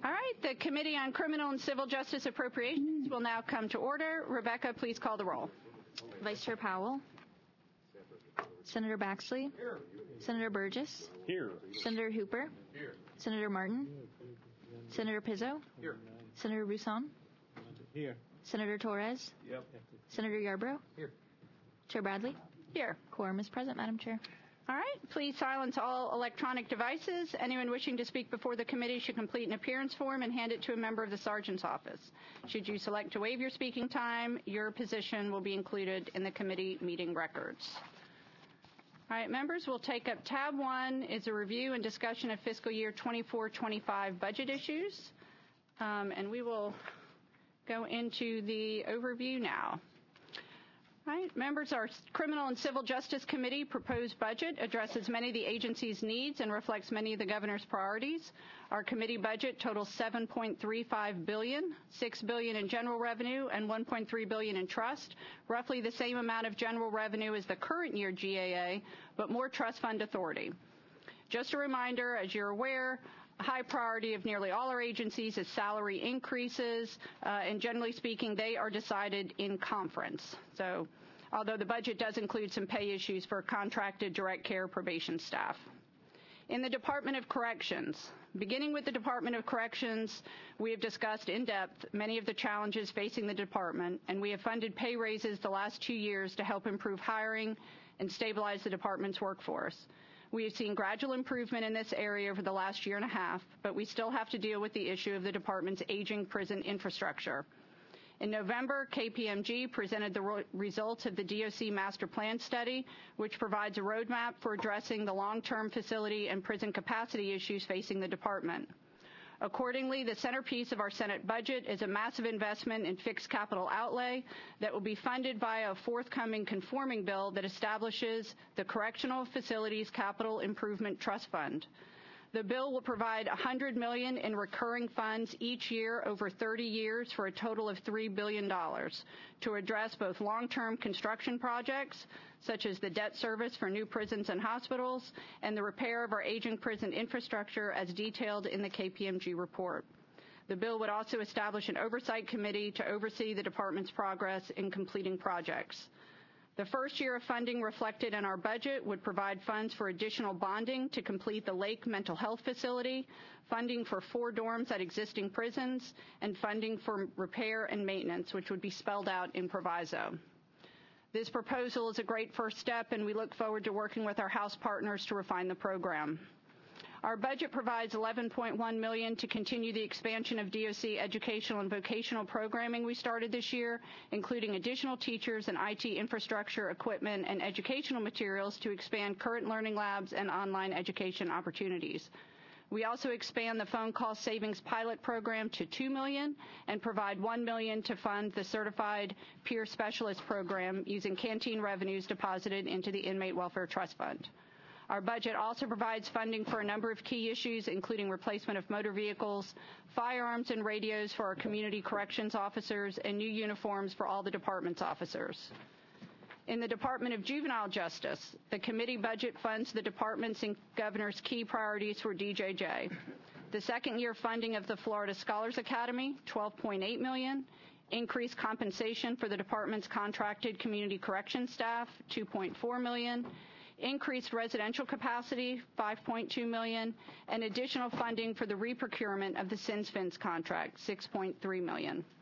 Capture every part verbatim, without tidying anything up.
All right, the Committee on Criminal and Civil Justice Appropriations will now come to order. Rebecca, please call the roll. Vice Chair Powell. Senator Baxley. Here. Senator Burgess. Here. Senator Hooper. Here. Senator Martin. Senator Pizzo. Here. Senator Roussan. Here. Senator Torres. Yep. Senator Yarbrough. Here. Chair Bradley. Here. Quorum is present, Madam Chair. All right, please silence all electronic devices. Anyone wishing to speak before the committee should complete an appearance form and hand it to a member of the sergeant's office. Should you select to waive your speaking time, your position will be included in the committee meeting records. All right, members, we'll take up tab one is a review and discussion of fiscal year twenty-four twenty-five budget issues. Um, and we will go into the overview now. All right, members, our Criminal and Civil Justice Committee proposed budget addresses many of the agency's needs and reflects many of the governor's priorities. Our committee budget totals seven point three five billion dollars, six billion dollars in general revenue, and one point three billion dollars in trust, roughly the same amount of general revenue as the current year G A A, but more trust fund authority. Just a reminder, as you're aware, a high priority of nearly all our agencies is salary increases, uh, and generally speaking, they are decided in conference. So, although the budget does include some pay issues for contracted direct care probation staff. In the Department of Corrections, beginning with the Department of Corrections, we have discussed in depth many of the challenges facing the department, and we have funded pay raises the last two years to help improve hiring and stabilize the department's workforce. We have seen gradual improvement in this area over the last year and a half, but we still have to deal with the issue of the department's aging prison infrastructure. In November, K P M G presented the ro- results of the D O C Master Plan Study, which provides a roadmap for addressing the long-term facility and prison capacity issues facing the department. Accordingly, the centerpiece of our Senate budget is a massive investment in fixed capital outlay that will be funded by a forthcoming conforming bill that establishes the Correctional Facilities Capital Improvement Trust Fund. The bill will provide one hundred million dollars in recurring funds each year over thirty years for a total of three billion dollars to address both long-term construction projects, such as the debt service for new prisons and hospitals, and the repair of our aging prison infrastructure as detailed in the K P M G report. The bill would also establish an oversight committee to oversee the department's progress in completing projects. The first year of funding reflected in our budget would provide funds for additional bonding to complete the Lake Mental Health Facility, funding for four dorms at existing prisons, and funding for repair and maintenance, which would be spelled out in proviso. This proposal is a great first step, and we look forward to working with our House partners to refine the program. Our budget provides eleven point one million dollars to continue the expansion of D O C educational and vocational programming we started this year, including additional teachers and I T infrastructure, equipment, and educational materials to expand current learning labs and online education opportunities. We also expand the phone call savings pilot program to two million dollars and provide one million dollars to fund the certified peer specialist program using canteen revenues deposited into the Inmate Welfare Trust Fund. Our budget also provides funding for a number of key issues, including replacement of motor vehicles, firearms and radios for our community corrections officers, and new uniforms for all the department's officers. In the Department of Juvenile Justice, the committee budget funds the department's and governor's key priorities for D J J. The second year funding of the Florida Scholars Academy, twelve point eight million dollars, increased compensation for the department's contracted community corrections staff, two point four million dollars, increased residential capacity, five point two million dollars, and additional funding for the reprocurement of the SINSFINS contract, six point three million dollars.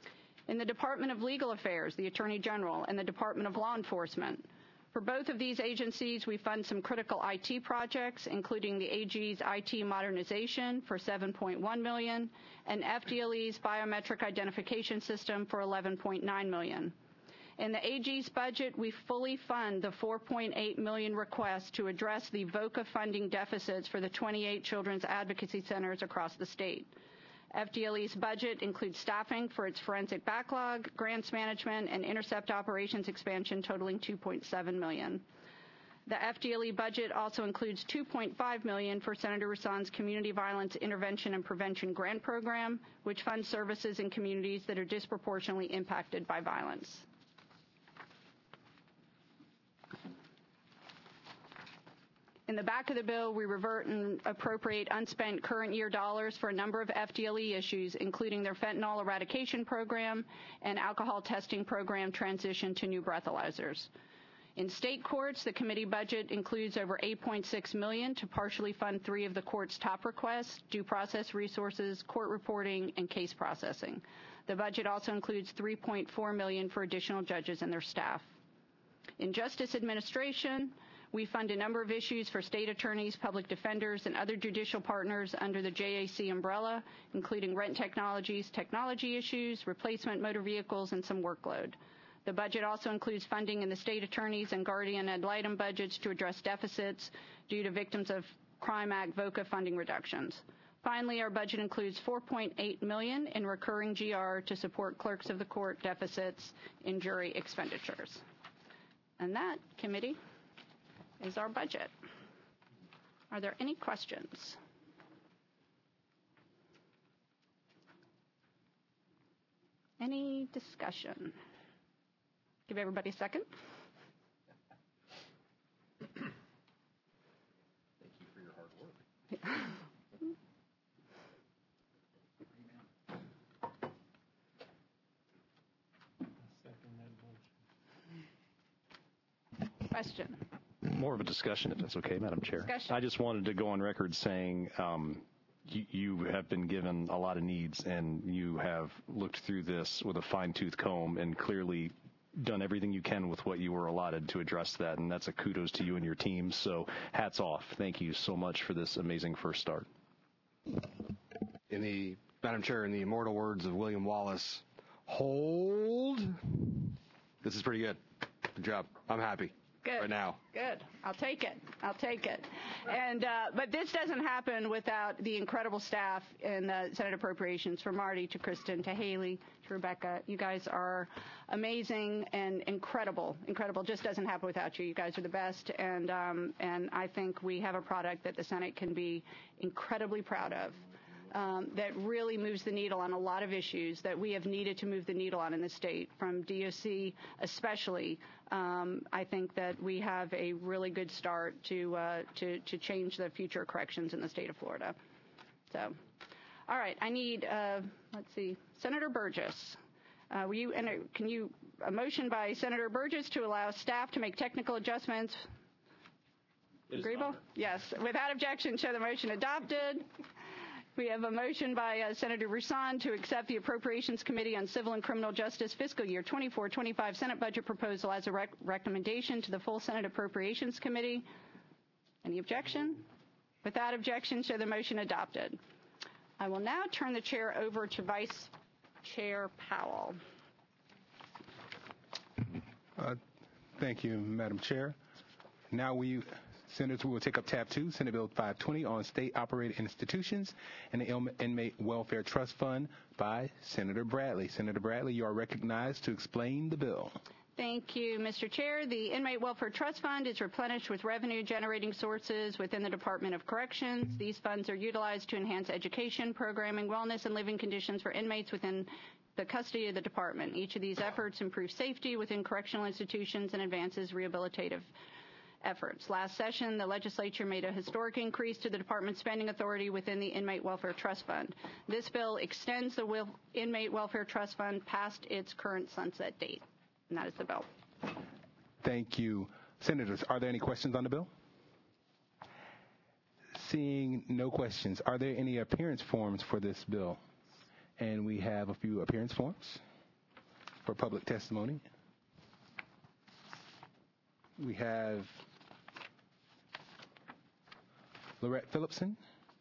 In the Department of Legal Affairs, the Attorney General, and the Department of Law Enforcement, for both of these agencies, we fund some critical I T projects, including the A G's I T modernization for seven point one million dollars and F D L E's biometric identification system for eleven point nine million dollars. In the A G's budget, we fully fund the four point eight million dollars request to address the VOCA funding deficits for the twenty-eight children's advocacy centers across the state. F D L E's budget includes staffing for its forensic backlog, grants management, and intercept operations expansion totaling two point seven million dollars. The F D L E budget also includes two point five million dollars for Senator Roussan's Community Violence Intervention and Prevention Grant Program, which funds services in communities that are disproportionately impacted by violence. In the back of the bill, we revert and appropriate unspent current year dollars for a number of F D L E issues, including their fentanyl eradication program and alcohol testing program transition to new breathalyzers. In state courts, the committee budget includes over eight point six million dollars to partially fund three of the court's top requests: due process resources, court reporting, and case processing. The budget also includes three point four million dollars for additional judges and their staff. In justice administration, we fund a number of issues for state attorneys, public defenders, and other judicial partners under the J A C umbrella, including rent technologies, technology issues, replacement motor vehicles, and some workload. The budget also includes funding in the state attorneys and guardian ad litem budgets to address deficits due to Victims of Crime Act VOCA funding reductions. Finally, our budget includes four point eight million dollars in recurring G R to support clerks of the court deficits in jury expenditures. And that, committee, is our budget. Are there any questions? Any discussion? Give everybody a second. Thank you for your hard work. Question. More of a discussion, if that's okay, Madam Chair. Discussion. I just wanted to go on record saying um, you, you have been given a lot of needs, and you have looked through this with a fine-tooth comb and clearly done everything you can with what you were allotted to address that, and that's a kudos to you and your team. So hats off. Thank you so much for this amazing first start. In the, Madam Chair, in the immortal words of William Wallace, hold. This is pretty good. Good job. I'm happy. Good. Right now. Good. I'll take it. I'll take it. And uh, but this doesn't happen without the incredible staff in the Senate Appropriations, from Marty to Kristen to Haley to Rebecca. You guys are amazing and incredible. Incredible. Just doesn't happen without you. You guys are the best. And um, and I think we have a product that the Senate can be incredibly proud of. Um, that really moves the needle on a lot of issues that we have needed to move the needle on in the state, from D O C especially. Um, I think that we have a really good start to, uh, to to change the future of corrections in the state of Florida. So, all right, I need, uh, let's see, Senator Burgess. Uh, will you enter, can you, a motion by Senator Burgess to allow staff to make technical adjustments? Agreeable? Yes. Without objection, show the motion adopted. We have a motion by uh, Senator Broussard to accept the Appropriations Committee on Civil and Criminal Justice Fiscal Year twenty-four twenty-five Senate Budget Proposal as a rec recommendation to the full Senate Appropriations Committee. Any objection? Without objection, show the motion adopted. I will now turn the chair over to Vice Chair Powell. Uh, thank you, Madam Chair. Now we Senators will take up tab two, Senate Bill five twenty on state-operated institutions and the Inmate Welfare Trust Fund by Senator Bradley. Senator Bradley, you are recognized to explain the bill. Thank you, Mister Chair. The Inmate Welfare Trust Fund is replenished with revenue-generating sources within the Department of Corrections. These funds are utilized to enhance education, programming, wellness, and living conditions for inmates within the custody of the department. Each of these efforts improves safety within correctional institutions and advances rehabilitative efforts. Last session, the legislature made a historic increase to the department's spending authority within the Inmate Welfare Trust Fund. This bill extends the Wil- Inmate Welfare Trust Fund past its current sunset date. And that is the bill. Thank you. Senators, are there any questions on the bill? Seeing no questions, are there any appearance forms for this bill? And we have a few appearance forms for public testimony. We have Lorette Phillipson.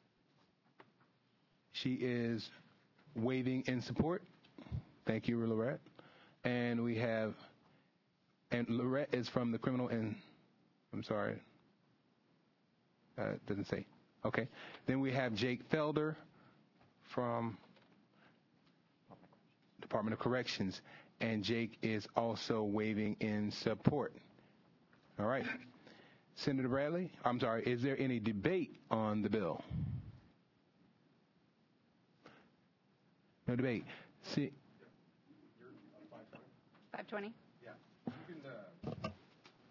She is waving in support. Thank you, Lorette. And we have, and Lorette is from the criminal and, I'm sorry, uh, it doesn't say. Okay. Then we have Jake Felder from Department of Corrections, and Jake is also waving in support. All right. Senator Bradley, I'm sorry, is there any debate on the bill? No debate. See, five twenty? yeah. You can, uh,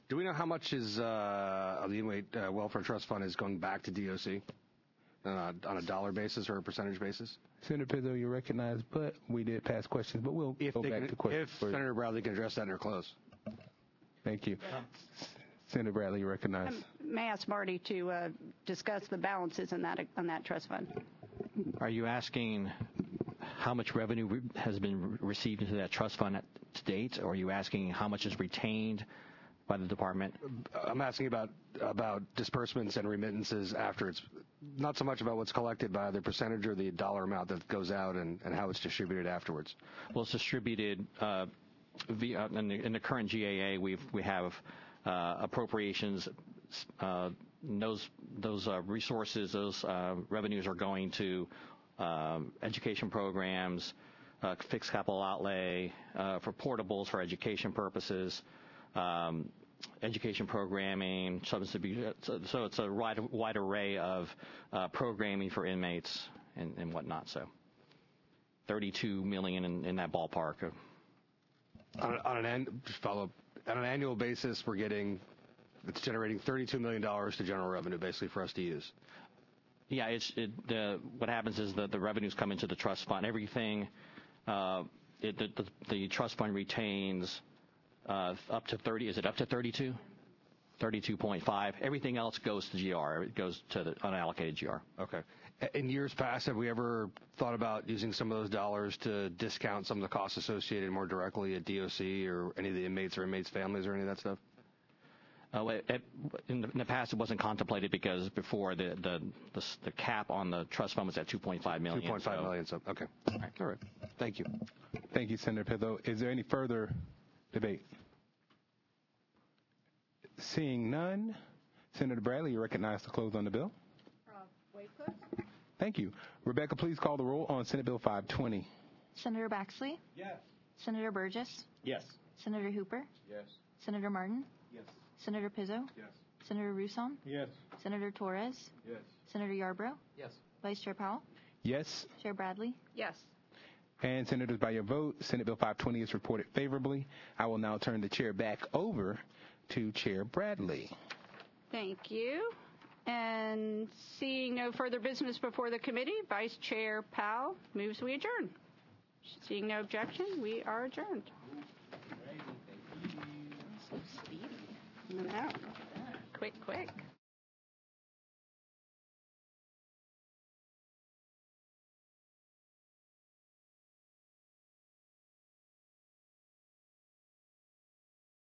Do we know how much is uh, of the Inmate uh, Welfare Trust Fund is going back to D O C uh, on a dollar basis or a percentage basis? Senator Pizzo, you're recognized, but we did pass questions, but we'll If, go they back can, to questions. if for- Senator Bradley can address that in her close. Thank you. Senator Bradley, you're recognized. May I ask Marty to uh, discuss the balances in that on that trust fund? Are you asking how much revenue re- has been re- received into that trust fund at, to date, or are you asking how much is retained by the department? I'm asking about about disbursements and remittances after it's not so much about what's collected by the percentage or the dollar amount that goes out and, and how it's distributed afterwards. Well, it's distributed uh, via, in, the, in the current G A A. We've we have uh, appropriations. Uh, those those uh, resources, those uh, revenues are going to um, education programs, uh, fixed capital outlay uh, for portables for education purposes. Um, education programming, substance abuse. So, so it's a wide, wide array of uh, programming for inmates and, and whatnot. So thirty-two million in, in that ballpark. On, a, on an an- just follow up, on an annual basis, we're getting it's generating thirty-two million dollars to general revenue, basically for us to use. Yeah, it's it, the what happens is that the revenues come into the trust fund. Everything, uh, it, the, the the trust fund retains. Uh, up to thirty, is it up to thirty-two? thirty-two point five. Everything else goes to G R. It goes to the unallocated G R. Okay. In years past, have we ever thought about using some of those dollars to discount some of the costs associated more directly at D O C or any of the inmates or inmates' families or any of that stuff? Uh, it, it, in, the, in the past, it wasn't contemplated because before the, the, the, the cap on the trust fund was at two point five million. two point five so. million. So, okay. All right. All right. Thank you. Thank you, Senator Pizzo. Is there any further debate? Seeing none, Senator Bradley, you're recognized to close on the bill. Thank you. Rebecca, please call the roll on Senate Bill five twenty. Senator Baxley? Yes. Senator Burgess? Yes. Senator Hooper? Yes. Senator Martin? Yes. Senator Pizzo? Yes. Senator Rouson? Yes. Senator Torres? Yes. Senator Yarbrough? Yes. Vice Chair Powell? Yes. Chair Bradley? Yes. And Senators, by your vote, Senate Bill five twenty is reported favorably. I will now turn the chair back over to Chair Bradley. Thank you. And seeing no further business before the committee, Vice Chair Powell moves we adjourn. Seeing no objection, we are adjourned. So speedy. I know. Quick, quick.